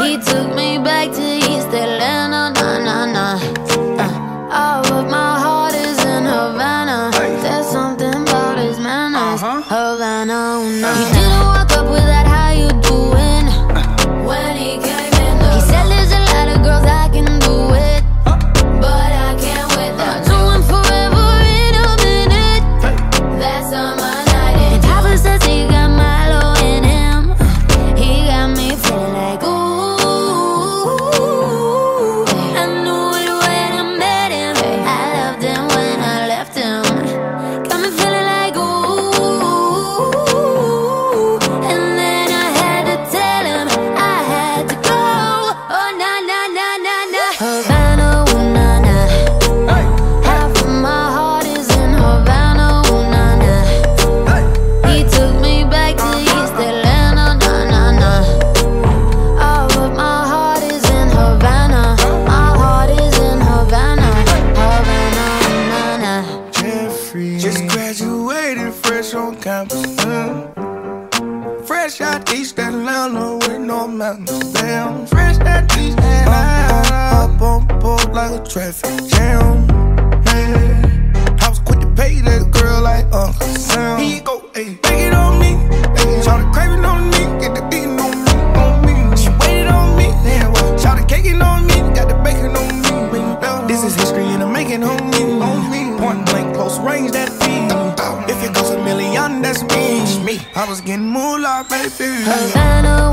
He took me back to East Atlanta, nah, nah, nah. Oh, but my heart is in Havana. There's something about his manners, Havana, ooh, nah. He didn't walk up with that, how you doing? When he came in, he said there's a lot of girls I can do it, but I can't without doing forever in a minute. That's on my night. And Papa says he got Milo in him. He got me feeling like ooh. I knew it when I met him. I loved him when I left him. Got me feeling like ooh. And then I had to tell him I had to go. Oh na na na na na. Havana, ooh na na. Half of my heart is in Havana, ooh na na. He took me back to East Atlanta, nah nah nah. Oh, but my heart is in Havana. My heart is in Havana, Havana, nah nah. Jeffrey just graduated fresh on campus. Fresh out East Atlanta with no mountains. Damn, fresh out East Atlanta. Up on board like a traffic jam. Yeah. I was quick to pay that girl like Uncle Sam. Here you go, ayy, take it on me. Shout the craving on me, get the beating on me, on me. She waited on me, damn. Shout the caking on me, got the bacon on me. This is history and I'm making on me, on me. Point blank, close range, that feed. If it goes a million, that's me. I was getting moolah, baby. Havana,